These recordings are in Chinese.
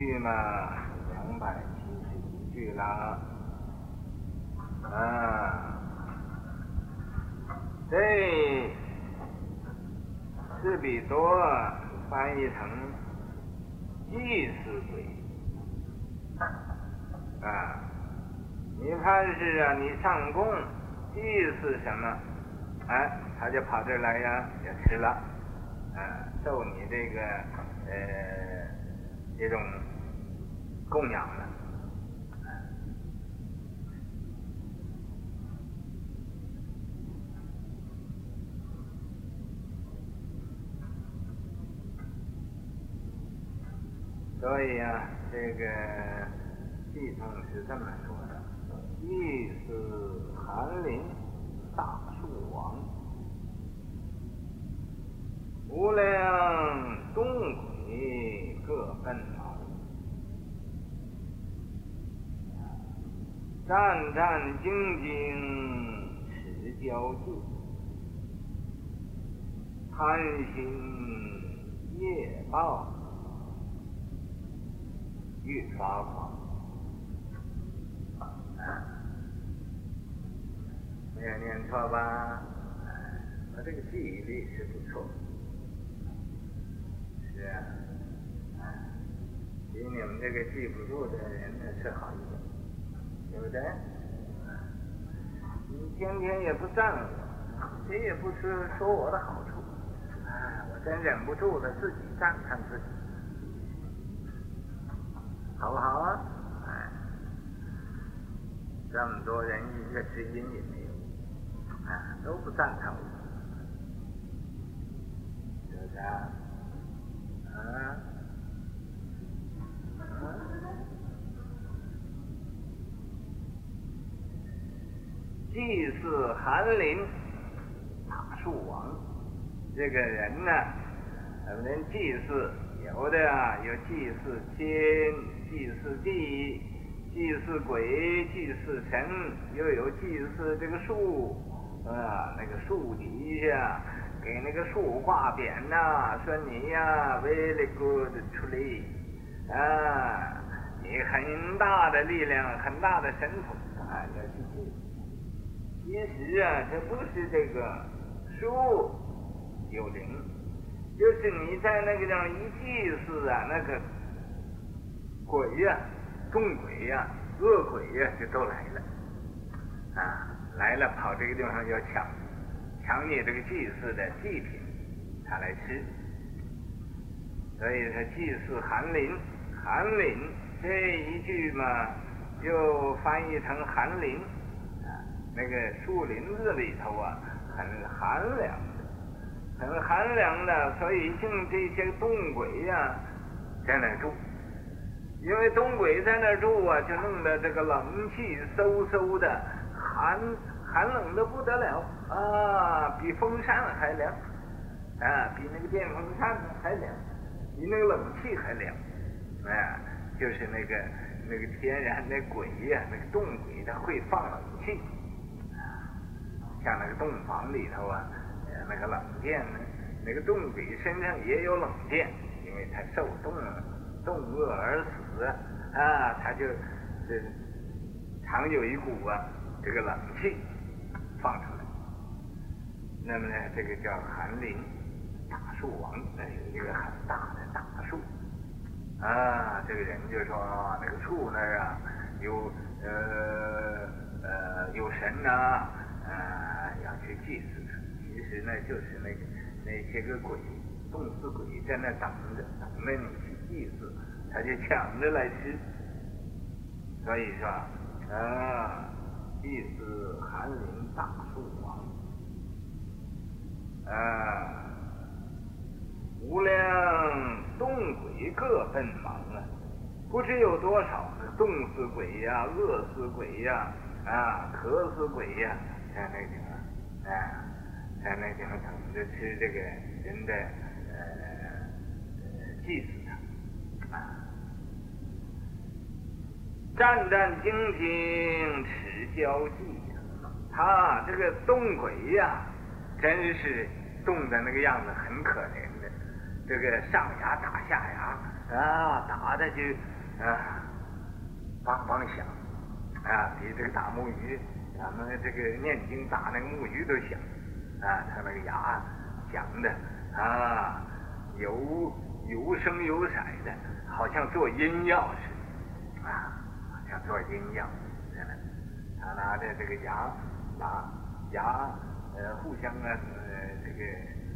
句嘛，271句了。这是比多翻译成祭祀鬼你看是你上供祭祀什么，他就跑这来呀，也吃了，受你这个这种供养了。所以这个系统是这么说的：祭祀寒林大树王，无量动鬼各奔忙，战战兢兢持交际，贪心业报愈发狂。没有念错吧？我这个记忆力是不错。是比你们这个记不住的人呢是好一点，对不对？你天天也不赞我，谁也不说我的好处，我真忍不住了，自己赞叹自己。好不好啊？这么多人一个知音也没有，都不赞叹我，是不是祭祀寒林大树王，这个人呢，我们祭祀有的有祭祀天，祭祀地，祭祀鬼，祭祀神，又有祭祀这个树那个树底下给那个树画匾说你very good 出力你很大的力量，很大的神通要去祭。其实这不是这个树有灵，就是你在那个地方一祭祀那个鬼众鬼恶鬼就都来了来了，跑这个地方要抢你这个祭祀的祭品，他来吃。所以他祭祀寒林，寒林这一句嘛，就翻译成寒林那个树林子里头很寒凉的，很寒凉的，所以净这些动鬼在那住。因为东鬼在那住就弄得这个冷气嗖嗖的，寒冷的不得了比风扇还凉比那个电风扇还凉，比那个冷气还凉就是那个天然的鬼那个冻鬼它会放冷气像那个洞房里头那个冷电呢，那个冻鬼身上也有冷电，因为它受冻饿而死他就常有一股这个冷气放出来。那么呢，这个叫寒林大树王，有一个很大的大树这个人就说那个树那儿有神要去祭祀他。其实呢，就是那些个鬼冻死鬼在那等着你去祭祀，他就抢着来吃。所以说祭祀寒林大树王无量冻鬼各奔忙不知有多少冻死鬼饿死鬼渴死鬼在那地方在那地方等着吃这个人的祭祀他战战兢兢持交际他这个冻鬼真是冻的那个样子很可怜的，这个上牙打下牙打的就梆梆响比这个打木鱼，咱们这个念经打那个木鱼都响他那个牙响的有声有色的，好像做音药似的好像做音药。他拿着这个牙互相这个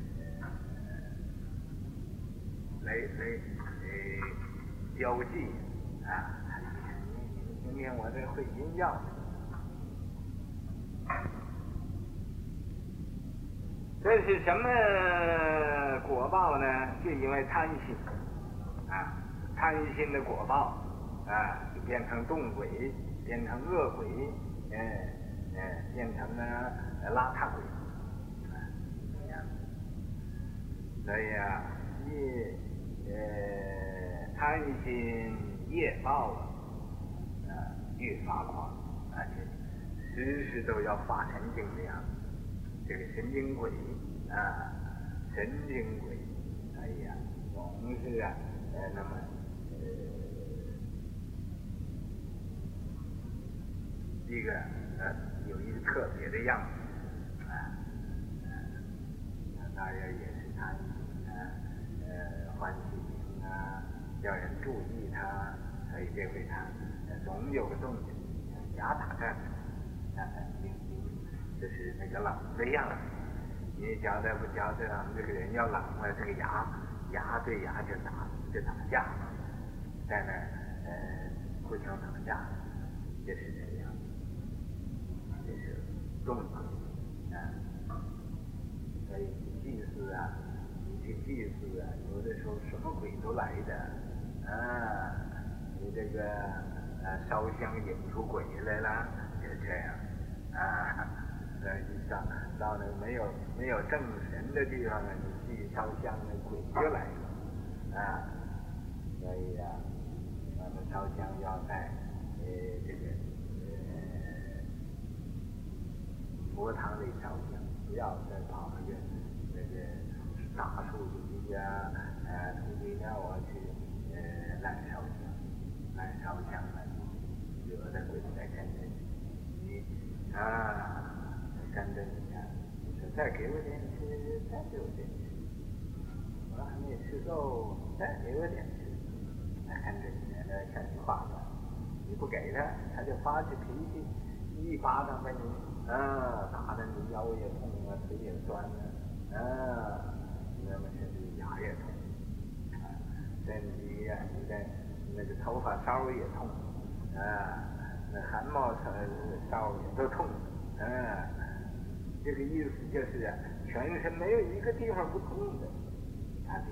来交际你听听我这会音药。这是什么果报呢？就因为贪心贪心的果报就变成动鬼，变成恶鬼，变成邋遢鬼所以贪心业报越发狂，而且时时都要发神经的样子。这个神经鬼神经鬼，总是那么一个有一个特别的样子大约也是贪心欢喜心叫人注意他，所以这回他总有个动静，牙打颤，就是那个冷的样子。你觉得不觉得这个人要冷了，这个牙对牙就打架，在那互相打架，就是这样，这是动鬼所以祭祀你去祭祀有的时候什么鬼都来的你这个烧香引出鬼来了，就这样你到那没有正神的地方你去烧香，那鬼就来了所以咱们烧香要在这个佛堂里烧香，不要再跑那个大树底下土地庙去乱烧香，乱烧香惹得鬼在跟着你跟着你说再给我点吃，再给我点吃，我还没吃够，再给我点吃，跟着你向你发展，你不给他就发起脾气，一巴掌把你打得你腰也痛腿也酸那么甚至牙也痛身体你的那个头发梢也痛那汗毛梢也都痛这个意思就是全身没有一个地方不痛的，你看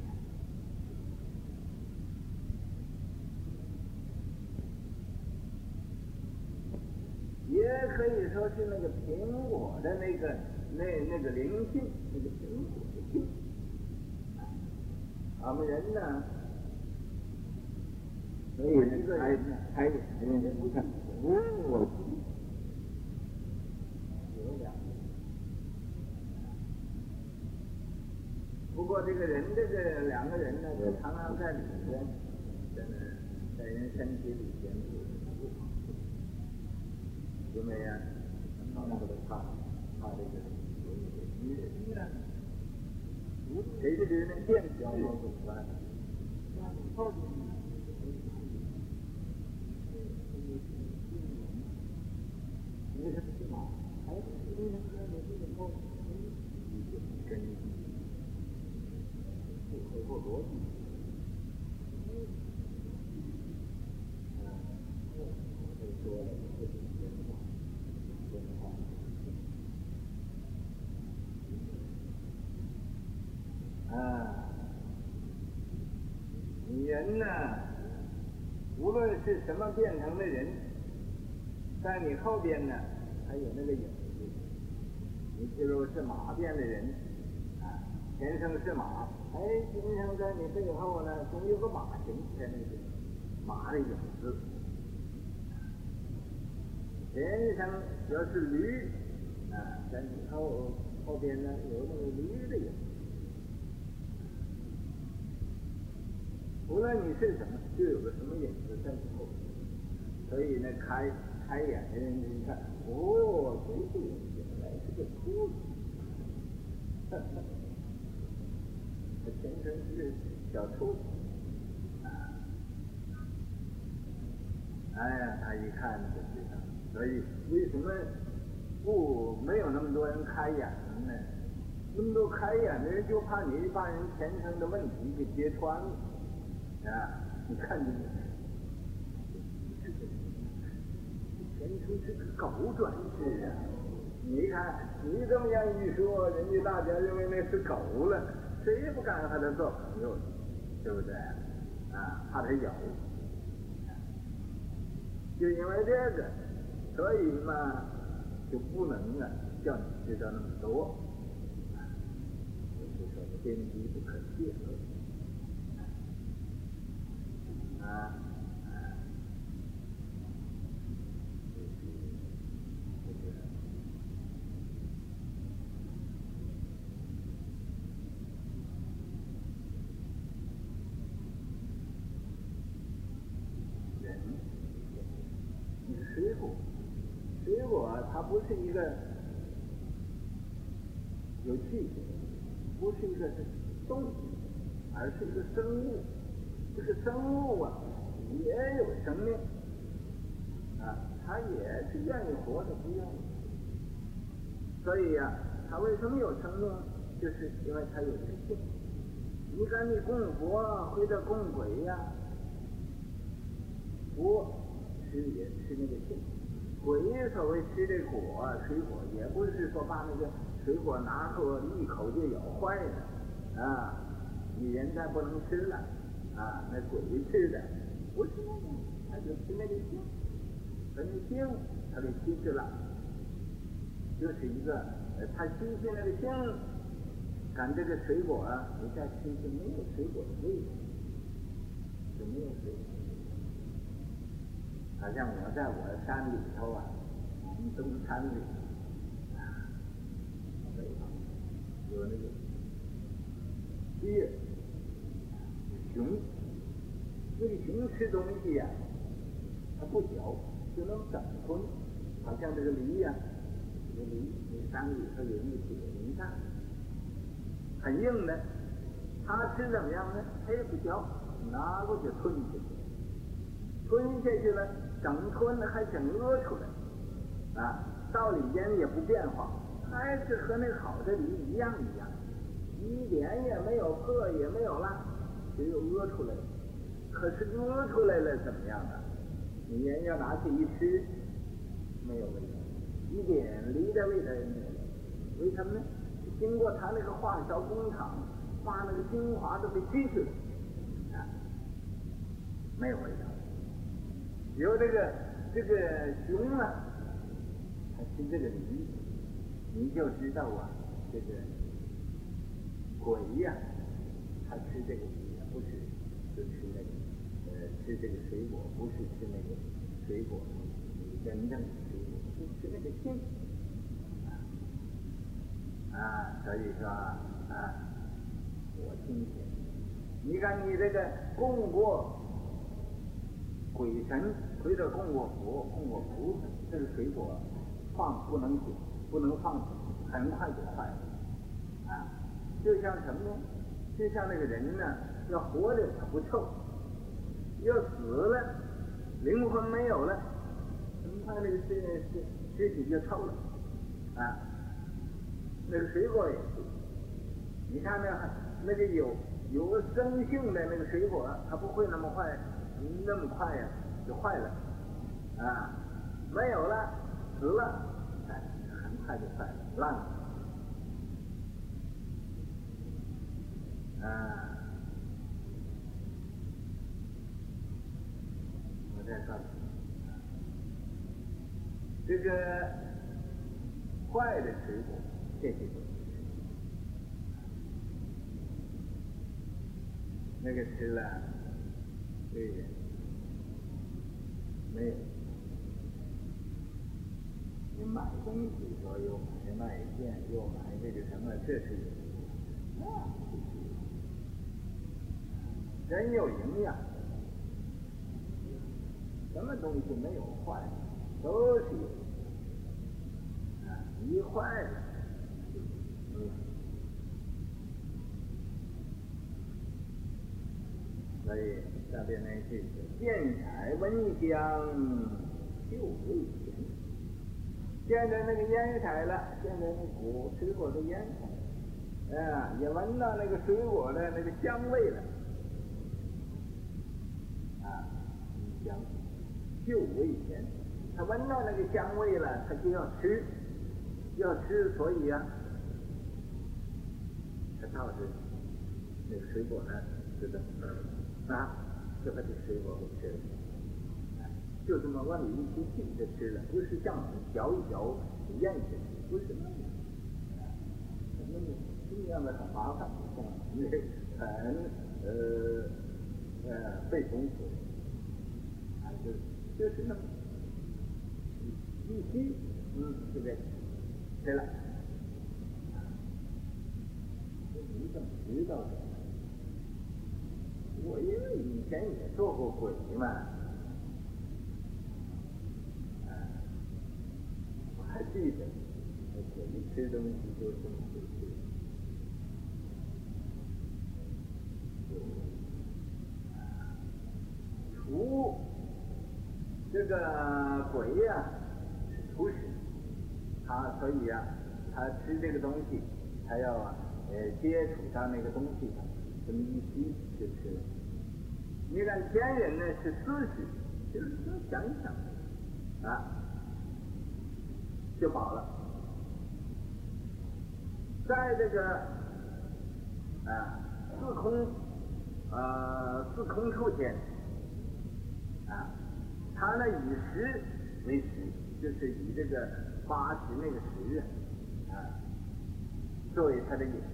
也可以说是那个苹果的那个灵性，那个苹果的性我们人呢所以一个人呢还有不看我有两个不过这个人两个人呢就常常在里边在人身体里边因为他这个女人谁的人变小怎么办为什么是马？为什么跟不合乎逻辑？说了人呢无论是什么变成的人，在你后边呢还有那个影子。你譬如是马变的人前生是马，今生在你背后呢总有个马形在那个马的影子。前生要是驴在你后边呢有那个驴的影子。 无论你是什么，就有个什么影子在以后。所以呢，开眼的人一看，哦，这个人原来是个兔子，他前身是小兔子。哎呀，他一看就知道，所以为什么没有那么多人开眼呢？那么多开眼的人，就怕你把人前程的问题给揭穿了啊！你看这个前程是个狗转世啊！你看你这么样一说，人家大家认为那是狗了，谁也不敢和他做朋友，对不对？啊，怕他咬。就因为这个，所以嘛，就不能叫你知道那么多，就是说天机不可泄露啊。水果它不是一个有气质，不是一个东西，而是一个生物。这个生物啊，也有生命啊，它也是愿意活的，不愿意。所以呀，它为什么有生命？就是因为它有这个性。你看你供佛或者供鬼呀，佛吃也吃那个性。鬼所谓吃这果水果，也不是说把那个水果拿出一口就咬坏了啊，你人才不能吃了啊，那鬼吃的不是那个，他就吃那个性，把那性他给吸吃了，就是一个他吸取那个性，赶这个水果啊，你再吃就没有水果的味道，就没有水果。好像我在我的山里头啊，我们东山里啊，有那个鳖、熊，那个熊吃东西呀，它不嚼，就能整吞，好像这个梨呀，这个梨，那山里头有那个铁梨蛋，很硬的，它吃怎么样呢？它也不嚼，拿过去吞下去。吞下去了，整吞了还想屙出来，啊，到里边也不变化，还是和那好的梨一样，一点也没有破，也没有烂，只有屙出来了。可是屙出来了怎么样啊？你人要拿去一吃，没有味道，一点梨的味道也没有。为什么呢？经过他那个化销工厂，把那个精华都给提去了，啊，没有味道。有这个熊啊，它吃这个梨，你就知道啊，这个鬼呀，它吃这个梨不是就吃那个吃这个水果，不是吃那个水果，真正的水果是吃那个性啊，所以说啊，我听见，你看你这个供过鬼神，或者供过佛、供过菩萨，这个水果放不能久，不能放久，很快就坏了啊！就像什么呢？就像那个人呢，要活着他不臭，要死了，灵魂没有了，很快那个尸体就臭了啊！那个水果也是，你看那个有生性的那个水果，它不会那么坏。那么快呀，就坏了啊！没有了，死了，哎，很快就坏了，烂了啊！我再告诉你，这个坏的水果，这些都不吃，那个吃了。对人没有，你买东西说又买卖店，又买这个什么，这是有，那不是。 真有营养。什么东西没有坏，都是有。一坏了，所以下边那句是见采闻香就味甜。见着那个烟采了，见着那水果的烟采，也闻到那个水果的那个香味了，香就味甜。他闻到那个香味了，他就要吃，所以他倒是那个水果呢，就这么就把这水果给吃了，就这么往里一进就吃了，不是像我们嚼一嚼咽下去，不是那样，那样的很麻烦，很费功夫，就是那么一吸，就给吃了。你怎么知道的？我因为以前也做过鬼嘛，我还记得，鬼吃东西就这么回事。除这个鬼是厨师，所以他吃这个东西，他要接触到那个东西，这么一吸就吃了。你看天人呢是思绪，就是说想一想就饱了。在这个四空处间他呢以食为食，就是以这个八食那个食作为他的饮食。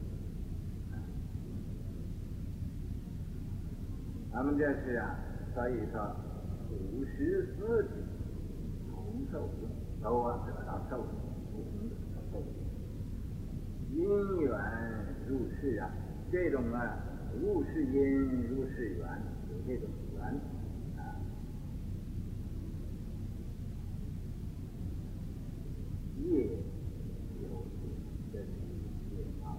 咱们这是所以说五十四体同受用，都得到受用，不同的受用。因缘入世这种入世因入世缘，有这种缘业有这是业报，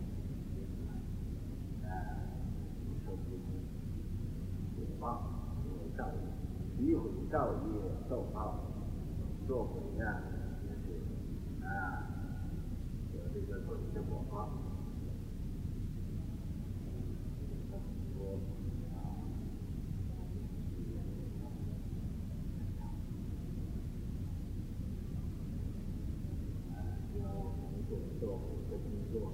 受业报有造业，诋毁造业受报，做鬼就是有这个鬼的果报。做鬼的工作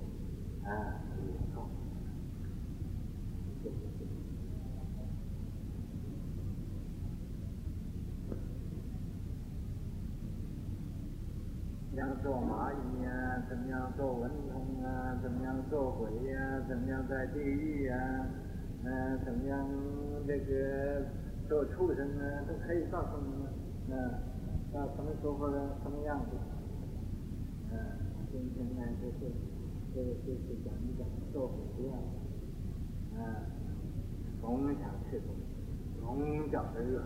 怎么样做蚂蚁怎么样做蚊虫怎么样做鬼怎么样在地狱怎么样这个做畜生都可以告诉你们什么时候的什么样子今天呢就是讲一讲做鬼总想吃东西，总觉得热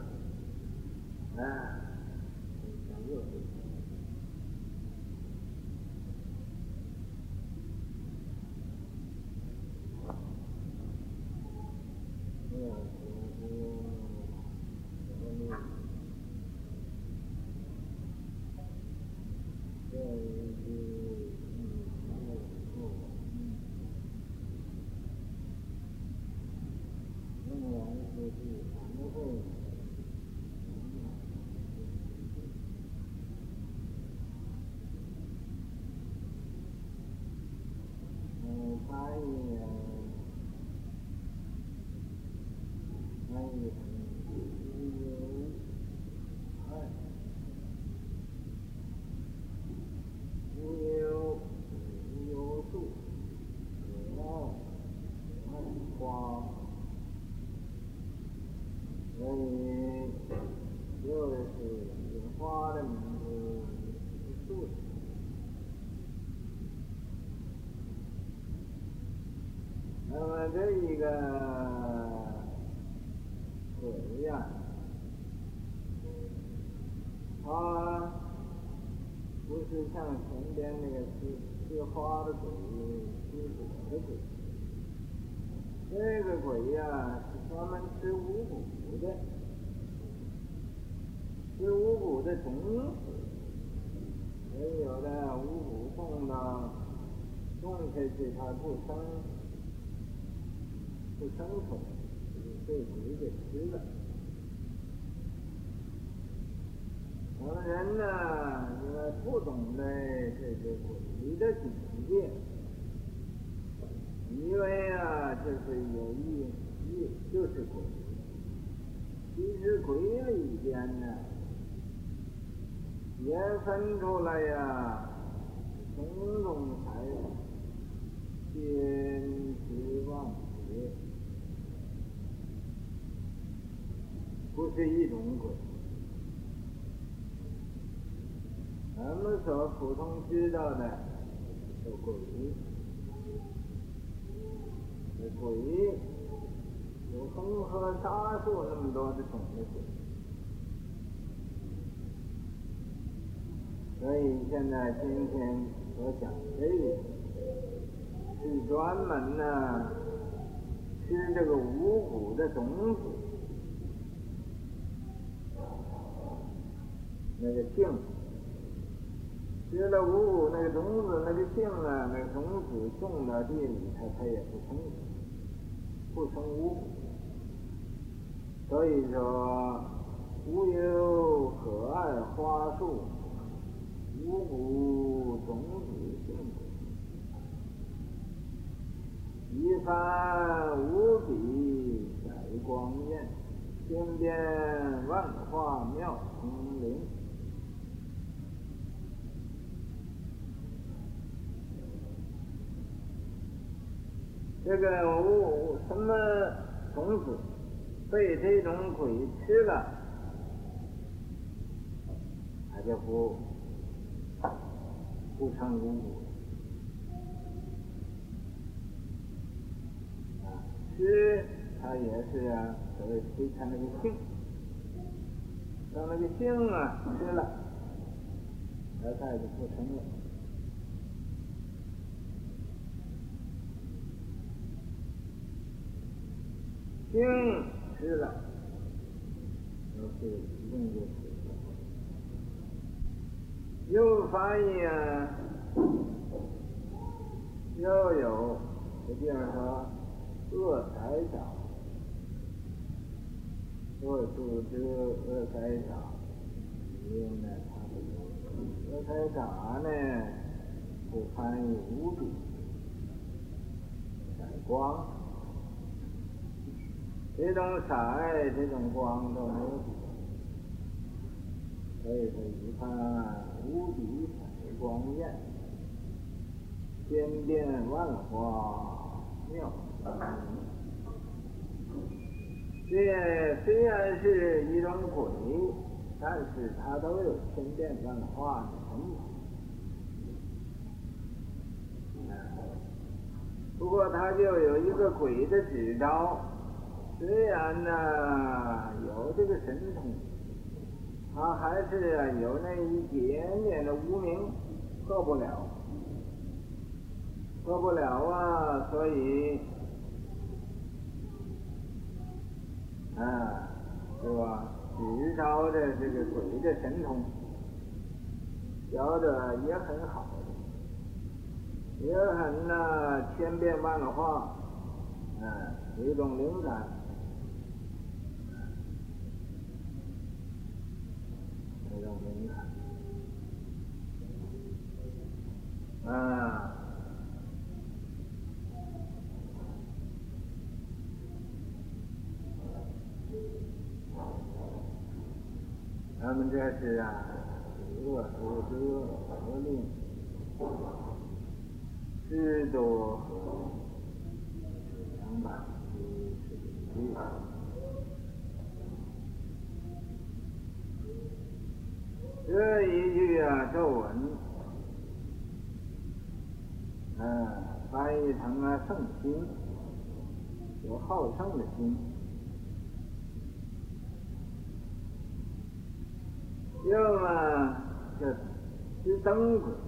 想热死。花的名字是树。那么这一个它不是像前边那个吃花的鬼、吃果的鬼，这个鬼呀是专门吃五谷的，吃五谷的种子。所以有的五谷种下去，它不生存，被鬼给吃了。有的人呢，因为不懂得这个鬼的境界，以为就是有就是鬼，其实鬼里边呢，也分出来种种财物，千丝万结，不是一种鬼。咱们所普通知道的是鬼，鬼有恒河沙数那么多的种的鬼，所以现在今天所讲这个是专门吃这个五谷的种子，那个茎。吃了五谷那个种子，那个茎那个种子种到地里，它也不成五谷。所以说，无有可爱花树，五谷种子性，一番无比采光艳，千变万化妙空灵。这个什么种子被这种鬼吃了，它就不成五谷。吃它也是所谓吃它那个性，当那个性吃了，它就不成了。性吃了，就是一定就死了。又翻译又有这地方说恶财少，恶树枝恶财少，因为呢它这个恶财少呢是翻译无比采光。这种色这种光都没有，所以说一看无比采光艳，千变万化妙。这虽然是一种鬼，但是它都有千变万化的成分。不过它就有一个鬼的指招。虽然有这个神通，他还是有那一点点的无名，破不了所以是吧？指招的这个鬼的神通，教的也很好，也很千变万化，有一种灵感。他们这是恶毒之合令，知多和200这一句咒文，翻译成圣心，有好胜的心。 要么就是吃灯鬼，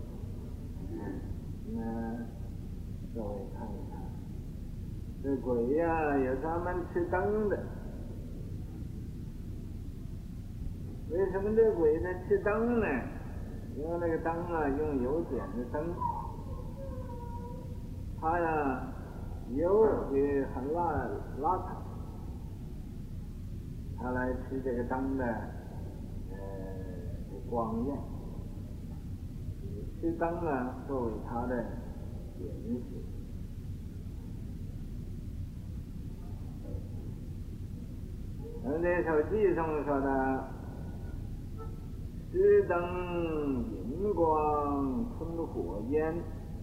各位看一看，这鬼呀，有专门吃灯的。为什么这鬼在吃灯呢？因为那个灯啊，用油点的灯，它呀油也很邋遢，它来吃这个灯的光焰，吃灯呢作为它的显示。这首偈中说的吃灯荧光吞火焰，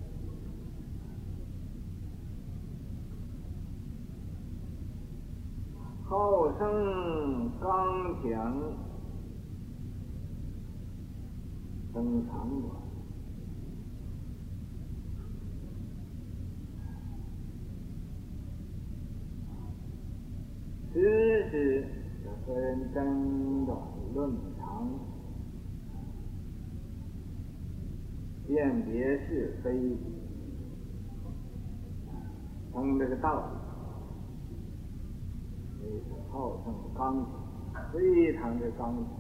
号声刚强登场馆。此时和人争短论长，辨别是非，通这个道理，所以是号称刚强，非常的刚强。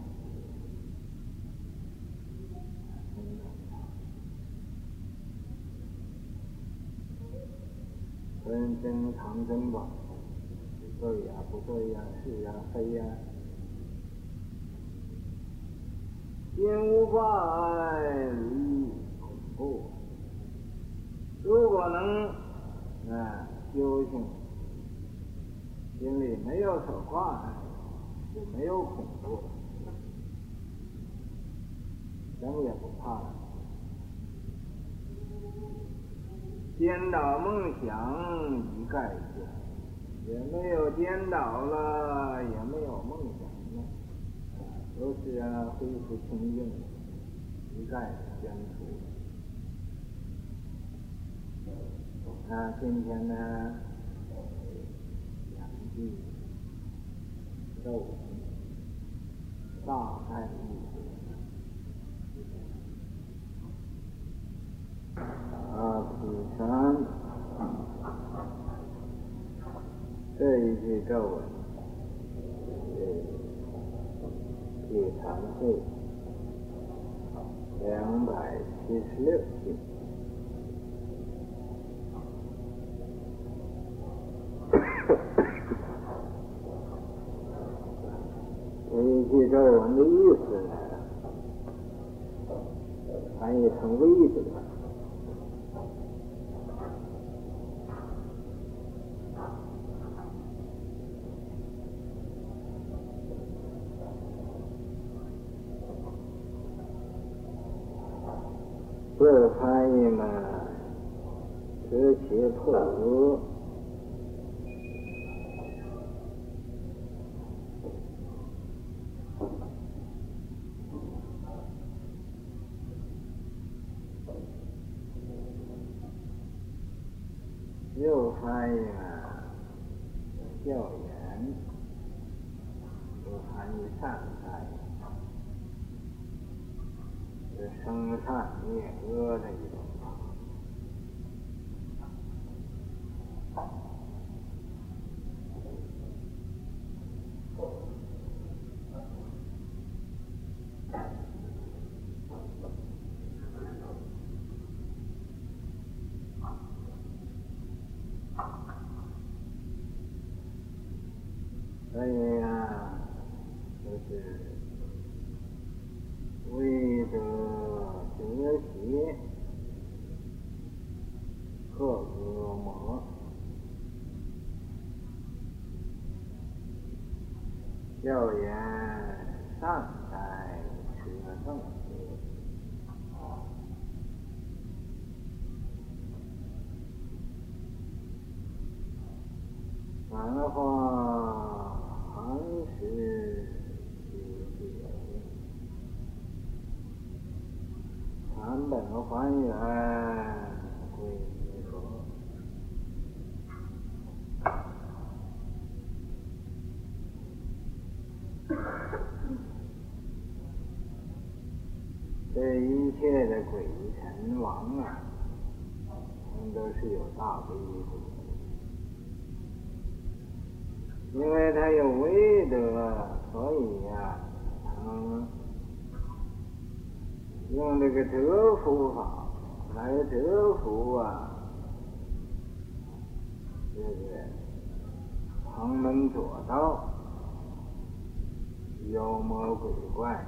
和人争长争短，对呀不对呀，是呀非呀，心无挂虑恐怖。如果能修行，心里没有所挂碍，就没有恐怖了，什么也不怕了。颠倒梦想一概现，也没有颠倒了，也没有梦想了，都是恢复清净，一概宣除。今天呢，两句咒文，大概意思。第三，这一句咒文是第三会276句。这一句咒文的意思呢，翻译成位置了。这翻译呢，遮其破恶，又翻译呢，教言，又翻译善哉，是生善灭恶的一种法。所以就是为得遮邪克恶魔，教言善哉持正邪，繁花寒食返本还原归佛。 这一切的鬼神王啊，他们都是有大威力，因为他有威德，所以呀，用这个折服法来折服这个旁门左道、妖魔鬼怪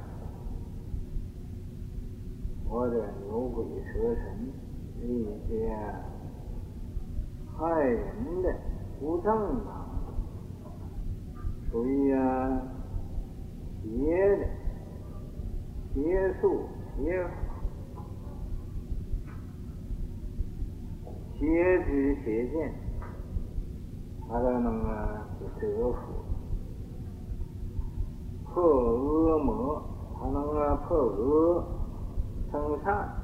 或者牛鬼蛇神这一些害人的、不正当的、属于邪的、邪术、邪法、邪知邪见，他都能去折服，破恶魔，他能破恶成善。